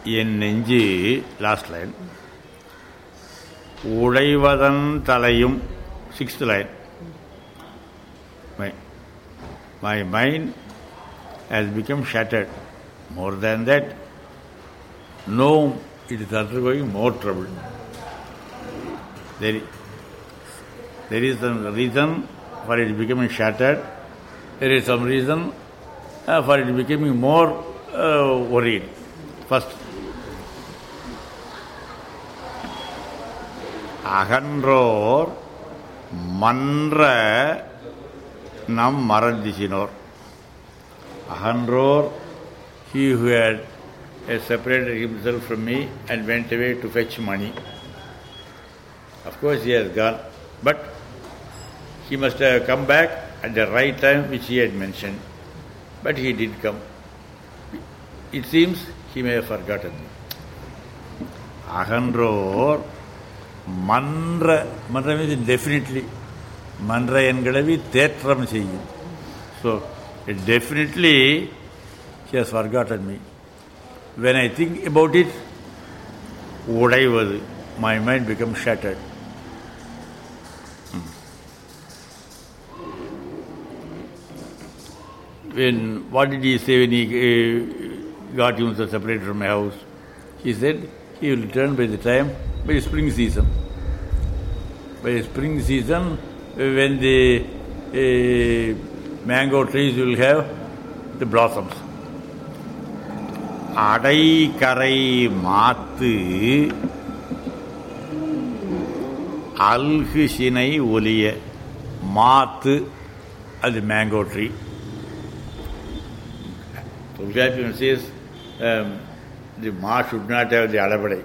என் நெஞ்சு, last line, உடைவதன் தலையும், sixth line. My mind has become shattered. More than that, no, it is undergoing more trouble. There is some reason for it becoming shattered. There is some reason for it becoming more worried. First, அகன்றோர் மன்ற நம் மறந்திசினோர். Ahanror, he who had separated himself from me and went away to fetch money. Of course he has gone, but he must have come back at the right time which he had mentioned. But he did come. It seems he may have forgotten me. Ahanror, mandra means definitely. Mandra engalavi tetram seyyum. So, definitely he has forgotten me. When I think about it, udaivathu, my mind becomes shattered. What did he say when he got himself separated from my house? He said he will return by the spring season. By the spring season, when the mango trees will have the blossoms. Adai karai maathu alhu sinai oliya. Maathu as the mango tree. Tulsiappan says the ma should not have the alabadai.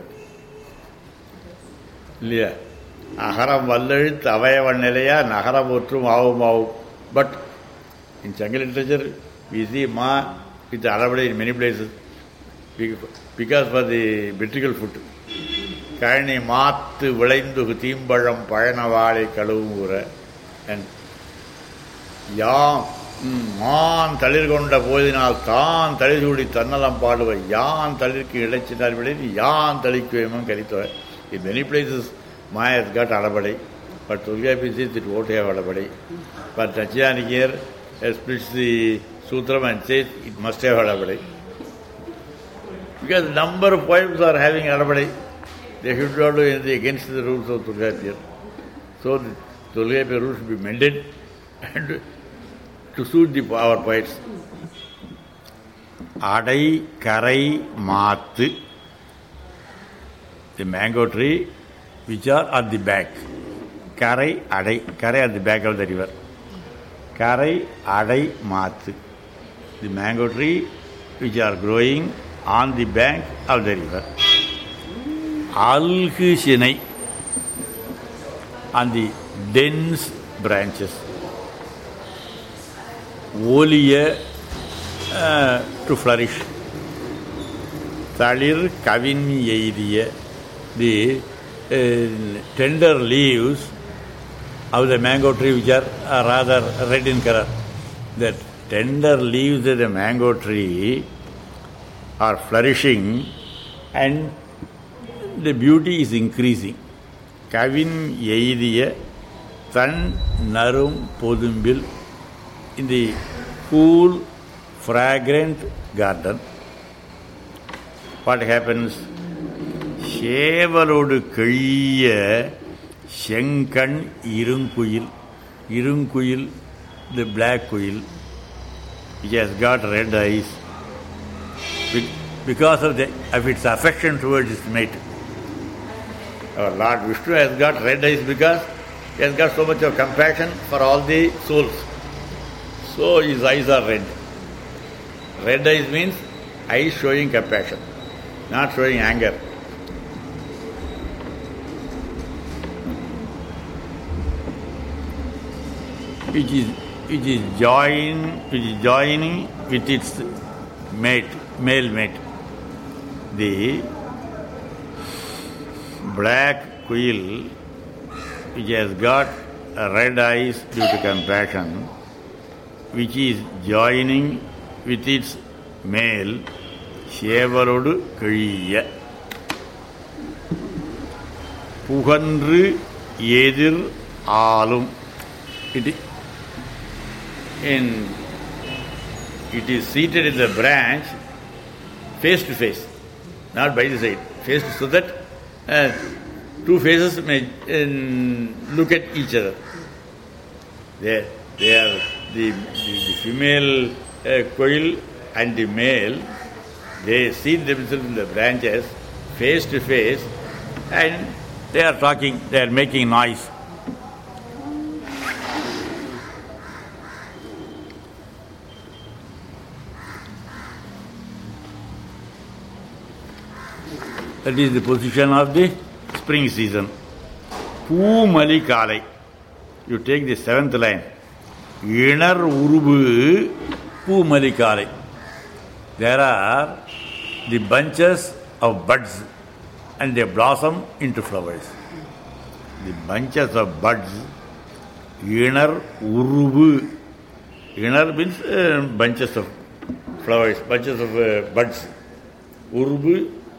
Illiya. Aharam vallezhuthu avayavan nilaya nagaram ottrum avum. But in Sanskrit literature, we see ma with the alabadai in many places because for the vitriol foot. Kani maathu vilaindu thimbalam payanavali kaluvura. And மான் தளிர் கொண்ட போதினால் தான் தளிர்சூடி தன்னலம் பாடுவை யான் தளிர்க்கு இழைச்சினார் விளை யான் தளிக்குவேமன் கரித்தவர். In many places, Maya has got alabadai, but Tulsiappan says it won't have alabadai. But Nachiyani here splits the sutram and says it must have alabadai. Because number of poems are having alabadai, they should not do anything against the rules of Tulsiappan. So the Tulsiappan rules should be mended and to suit our poets. Adai karai maathu, the mango tree which are at the back. Karai adai, karai at the back of the river. Karai adai maathu, the mango tree which are growing on the bank of the river. Alhu sinai, on the dense branches. Oliya, to flourish. Talir kavin eiriya, the tender leaves of the mango tree which are rather red in color. The tender leaves of the mango tree are flourishing and the beauty is increasing. Kavin eiriya, than narum podumbil, in the cool, fragrant garden. What happens? Shevalodu kaliya shenkan irungkuil. Irungkuil, the black kuil, which has got red eyes because of its affection towards its mate. Our Lord Vishnu has got red eyes because he has got so much of compassion for all the souls. So his eyes are red. Red eyes means eyes showing compassion, not showing anger. Which is joining with its mate, male mate. The black quail, which has got red eyes due to compassion, which is joining with its male, சேவலொடு கழிய புகன்று எதிர் ஆளும். It is seated in the branch face to face, not by the side, face to, so that two faces may look at each other. They are the female koil and the male. They see themselves in the branches face to face, and they are talking. They are making noise. That is the position of the spring season. Poomali Kalai. You take the 7th line. Inar Urubu Poomali Kalai. There are the bunches of buds and they blossom into flowers. The bunches of buds. Inar Urubu. Inar means bunches of flowers, bunches of buds. Urubu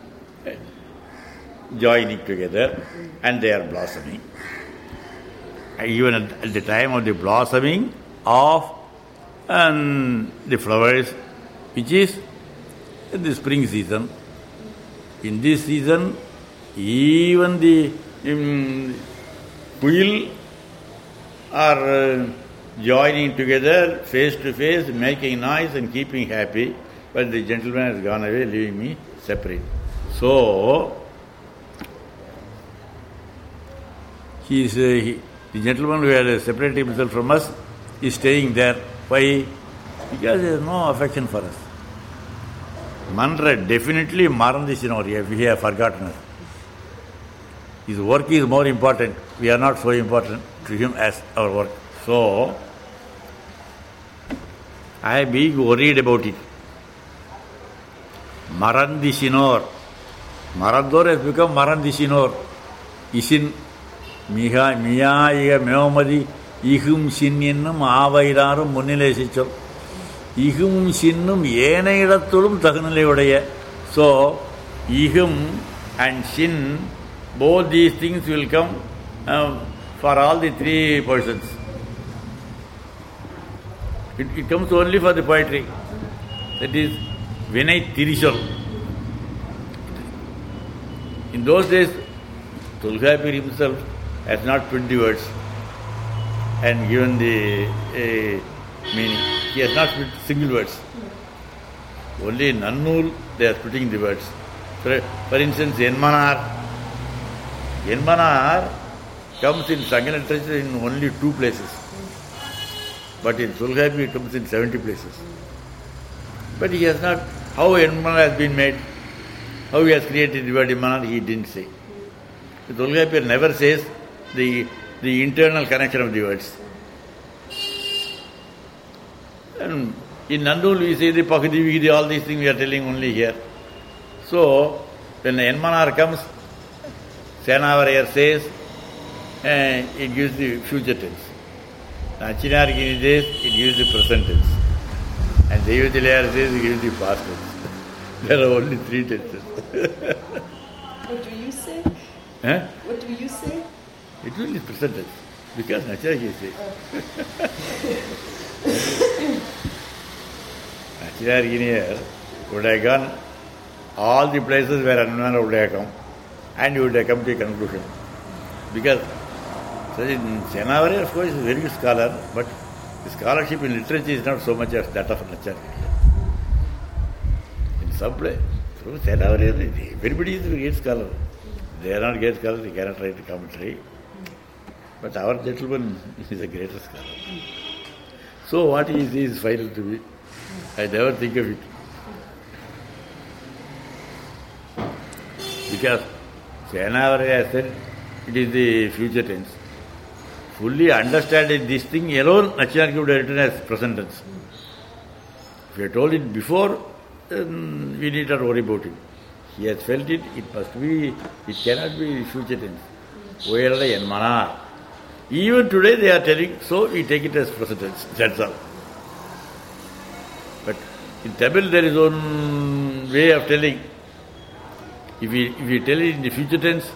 joining together and they are blossoming. Even at the time of the blossoming of the flowers, which is the spring season. In this season, even the quill are joining together face to face, making noise and keeping happy, but the gentleman has gone away, leaving me separate. So, the gentleman who had separated himself from us is staying there. Why? Because there is no affection for us. Mandra definitely Marandishinori, if we have forgotten us. His work is more important. We are not so important to him as our work. So, I am being worried about it. Marandishinor. Marandor has become Marandishinor. Ishin மியாயிக மேமதி இகும் சின் என்னும் ஆவைராரும் முன்னிலை சிச்சொல். இகும் சின்னும் ஏன இடத்திலும் தகுநிலையுடைய. So, ihum and shin, both these things will come for all the three persons. It comes only for the poetry. That is Vinay Tirishal. In those days, Tulgapur himself has not put the words and given the meaning. He has not put single words. Only in Nannur they are putting the words. For instance, Enmanar. Enmanar comes in Sanskrit literature in only 2 places. But in Tulgapur it comes in 70 places. But he has not, how Enmanar has been made, how he has created the word Enmanar, he didn't say. Tulgapur never says the internal connection of the words. And in Nandul we say the Pakadi Vigidi, all these things we are telling only here. So, when Enmanar comes, Senavarayar says, it gives the future tense. Achinargini says, it gives the present tense. And Devatilayar says, it gives the past tense. There are only 3 tenses. What do you say? What do you say? It will be present tense. Because Achinargini says. Achinargini would have gone all the places where Anumana would have come, and you would have come to a conclusion. Because Senavari, of course, is a very good scholar, but the scholarship in literature is not so much as that of Acharya. In some place, through Senavari, everybody is a great scholar. They are not great scholars, they cannot write a commentary. But our gentleman is a greater scholar. So what is his final to be? I never think of it. Because Senavaraya said it is the future tense. Fully understanding this thing alone, Achinargini would have written as present tense. If you had told it before, then we need not worry about it. He has felt it, it must be, it cannot be future tense. Oyarada Enmanar. Even today they are telling, so we take it as present tense. That's all. But in Tamil there is one one way of telling. If we tell it in the future tense,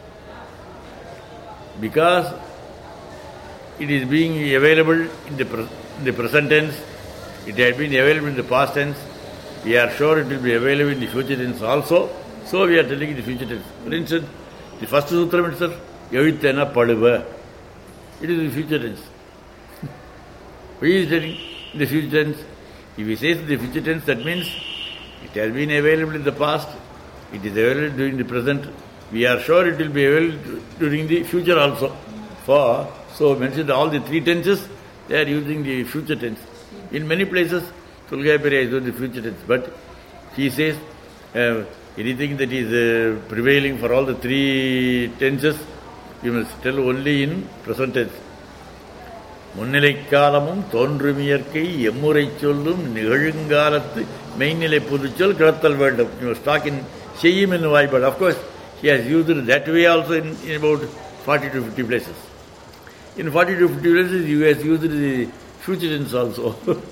because it is being available in the present tense, it had been available in the past tense, we are sure it will be available in the future tense also, so we are telling in the future tense. For instance, the first sutram itself, Yavitena Paduva, it is in the future tense. Why is it in the future tense? If he says the future tense, that means it has been available in the past, it is available during the present, we are sure it will be available during the future also. So mentioned all the three tenses, they are using the future tense. In many places, Tolgapariya is using the future tense, but he says anything that is prevailing for all the three tenses, you must tell only in present tense. முன்னிலைக்காலமும் தோன்றுமியற்கை எம்முறை சொல்லும் நிகழுங்காலத்து மெய்நிலை புதுச்சொல் கிளத்தல் வேண்டும். You must talk in செய்யும் in why, but of course he has used it that way also in about 40 to 50 places. In 40 to 50 places he has used the future tense also.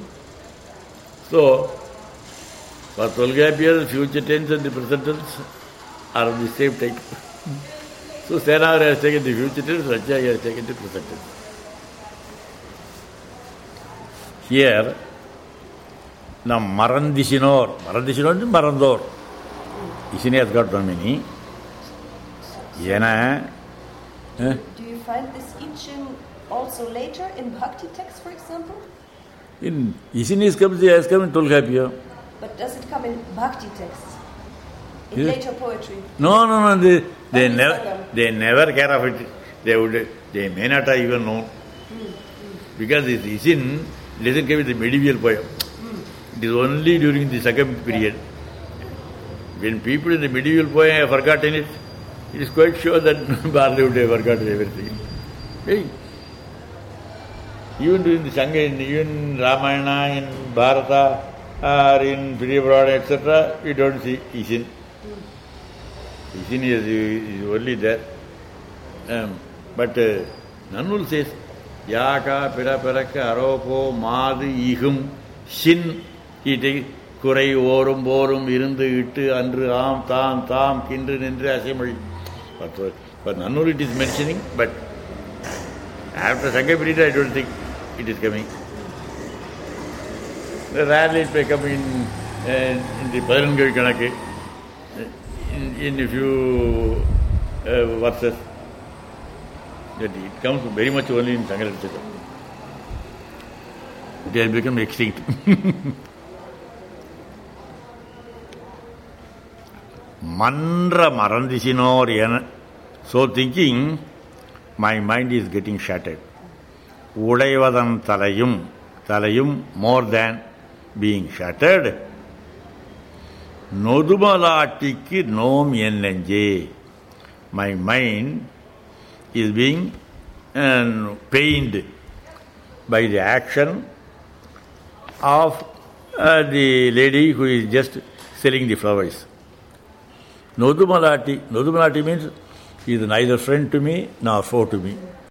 So for Tolgapariya, the future tense and the present tense are of the same type. So Senavara has taken the future tense, Rajya has taken the present tense. Here, now Marandishinor is Marandor. Ishini has got one meaning. Yena. Do you find this Ichin also later in Bhakti text, for example? In Ishini has come in Tolgapariya. But does it come in Bhakti texts? In later poetry? No. They never care of it. They may not have even known. Because this Ishin doesn't come with the medieval poem. It is only during the second period. When people in the medieval poem have forgotten it, it is quite sure that Bharati would have forgotten everything. Hey. Even during the Sangha, even Ramayana, in Bharata, or in Priyavara, etc., we don't see Ishin. Ishin is only there. But Nannul says, Yaka, Piraparaka, Aropo, Madi, Ihum, Shin, he takes Kurai, Orum, Borum, Irundu, Ittu, Andru, Am, Tam, Kindred, Indra, Assembly. But Nannul it is mentioning, but after Sangha I don't think it is coming. Rarely it may come in the Parangavi Kanake, in a few verses. That it comes very much only in Sangha literature. It has become extinct. Mandra Marandishinor. So thinking, my mind is getting shattered. Udaivadan talayum more than being shattered. Nodumalatiki nom yenlenje. My mind is being pained by the action of the lady who is just selling the flowers. Nodumalati means he is neither friend to me nor foe to me.